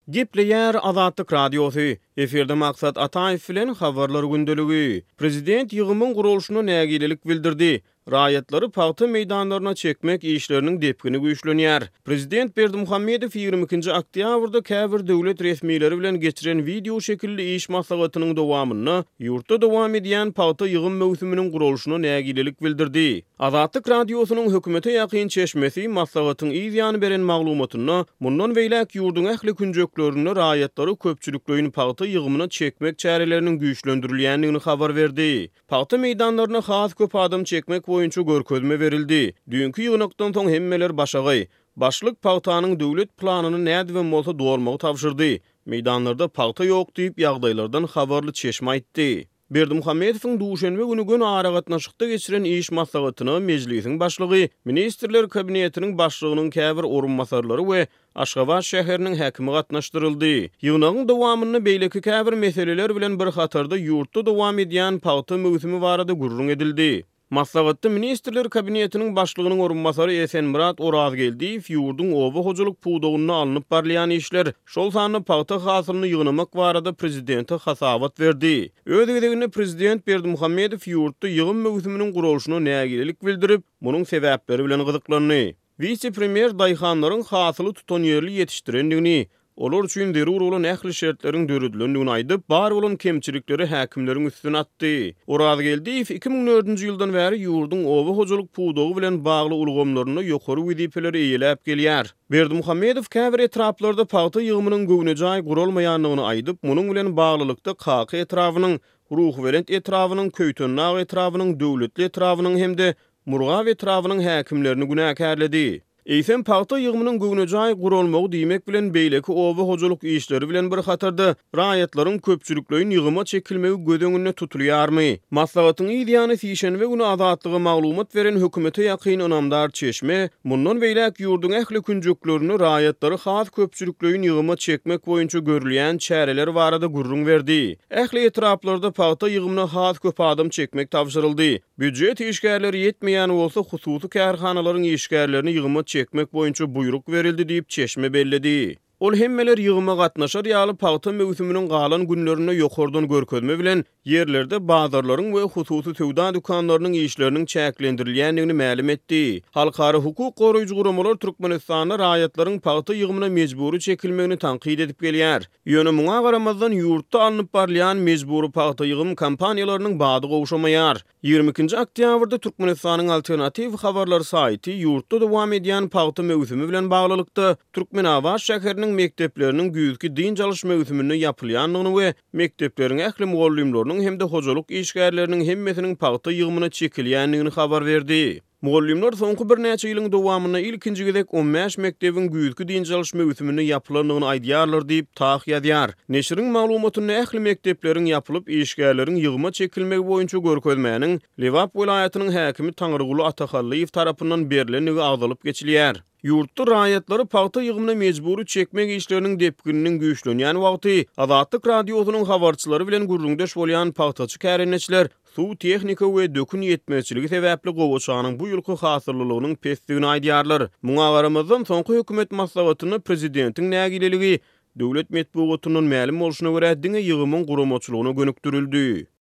Gepleyer Azatlyk Radiosu. Eferde maksat Ataev bilen habarlar gündeligi. Prezident ýygymyň gurulşyna nägilelik bildirdi. Raýatlary paýta meýdanlaryna çekmek işleriniň depkini güýçlenýär. Prezident Berdimuhammedow 22-nji oktýabrda käbir döwlet resmiýetleri bilen geçiren video şekilli iş maslahatynyň dowamyny ýurtda dowam edýän paýta ýygym mewsuminiň gurulşyna nägilelik bildirdi. Azatlyk Radiosynyň hökümete ýakyn çeşmesi maslahatyň ýany beren maglumatyny mundan beýlek ýurdun ähli künjeklerini raýatlary köpçüliklerini paýta ýygymyna çekmek çäreleriniň güýçlendirilýändigini habar berdi. Paýta meýdanlaryna has köp adam çekmek boýunça görkezme berildi. Dünkü ýygnakdan soň hemmeler başagy. Başlyk paýtanyň döwlet planyny nädibem bolsa dolmagy tapşyrdy. Meýdanlarda paýta ýok diýip ýagdaýlardan habarly çeşme aýtdy. Berdimuhammedowyň duşenbe güni gün ara gatnaşykda geçiren iş maslahatyny mejlisiň başlygy, ministrler kabinetiniň başlygynyň käbir orunmasarlary we Aşgabat şäheriniň häkimi gatnaşdyryldy. Ýygnagyň dowamyny beýleki käbir meseleler bilen bir hatarda ýurtda dowam edýän paýta mewsumi barada gurrun edildi. Maslahatda ministrler kabinetiniň başlygynyň orunmasary Esenmurat Oraz geldi. Ýurdun owa hojalyk puwdagyny alınıp barlayan işler, şol sany paýta hasylyny ýygnamak barada prezidenti hasawat berdi. Öz gedegini prezident Berdimuhammedow ýurtda ýygym mewsuminiň gurulşyna nägilelik bildirip, munyň sebäpleri bilen gyzyklandy. Vice-premier daýhanlaryň hasyly tutan ýerli ýetişdirendigini, olar üçin zerur bolan ähli şertleriň döredilendigini aýdyp, bar bolan kemçilikleri häkimleriň üstüne atdy. Oraz geldi 2004-nji ýyldan bäri ýurdun owa hojalyk puwdagy bilen bagly ulgamlaryny ýokary wedipeleri eýelep gelýär. Berdimuhammedow käbir etraplarda paýta ýygymynyň göwnejäi gurulmaýanlygyny aýdyp, munyň bilen baglylykda kaky etrafynyň, ruhwerent etrafynyň, köýtönnak etrafynyň, döwletli etrafynyň hemde Murgaw etrafynyň häkimlerini günäkärledi. Eýsem paýta ýygymynyň göwnejäi gurulmagy diýmek bilen beýleki owa hojalyk işleri bilen bir hatarda raýatlaryň köpçüliklerini ýygyma çekilmegi gödeňine tutulýarmy? Maslahatyň ýygyny şeýşenbe güni azatlygy maglumat beren hökümete ýakyn önamdar çeşme, mundan beýlek ýurdun ähli künjeklerini raýatlary has köpçüliklerini ýygyma çekmek boýunça görülýän çäreler barada gurrun berdi. Ähli etraplarda paýta ýygymyna has köp adam çekmek tapşyryldy. Büdjet işgärleri ýetmeýän bolsa hususy kärhanalaryň işgärlerini ýygyma çekmek boýunça buyruk verildi diýip çeşme belledi. Ol hemmeler ýygyma gatnaşar ýaly paýta mewsuminiň galan günlerine ýokardan görkezme bilen yerlerde bazarlaryň we hususy sowda dükanlarynyň işleriniň çäklendirilýändigini ma'lum etdi. Halkara hukuk goraýjy guramalar Türkmenistanda raýatlaryň paýta ýygymyna mejburi çekilmegini tanqid edip gelýär. Ýöne muňa garamazdan ýurtda alınıp barlayan mejburi paýta ýygym kampaniýalarynyň bady gowşamaýar. 22-nji oktýabrda Türkmenistanyň alternativ habarlar saýty ýurtda dowam edýän paýta mewsumi bilen baglylykda Türkmenabat şäheriniň mektepleriniň güýjki din çalyş mewsumini ýapylýanlygyny we mektepleriň ähli mugallimläriniň hemde hojalyk işgärleriniň hemmesiniň paýta ýygymyna çekilýändigini habar berdi. Mugallimler soňky bir näçe ýylyň dowamyna ilkinji gezek 15 mektebiň güýjki din çalyş mewsumini ýapylandygyny aýdýarlar diýip taýyk ýazýar. Neşriň maglumatyny ähli mektepleriň ýapylyp işgärleriň ýygyma çekilmegi boýunça görkezmäniň Lewap welaýatynyň häkimi Taňryguly Atahallyýew tarapyndan berilendigi agdalyp geçilýär. Ýurtda raýatlary paýta ýygymyna mejburi çekmek işleriniň depkininiň güýçlenýän wagty Azatlyk Radiosynyň habarçylary bilen gurrundaş bolýan paýtaçy kärenetçiler suw tehnika we dökün ýetmezçiligi sebäpli gowaçanyň bu ýylky hasyrlylygynyň pesdigini aýdýarlar. Muňa garamazdan soňky hökümet maslahatyny prezidentiň nägileligi döwlet medeniýetiniň ma'lum bolşyna görä diňe ýygymyň guramaçylygyna gönükdirildi.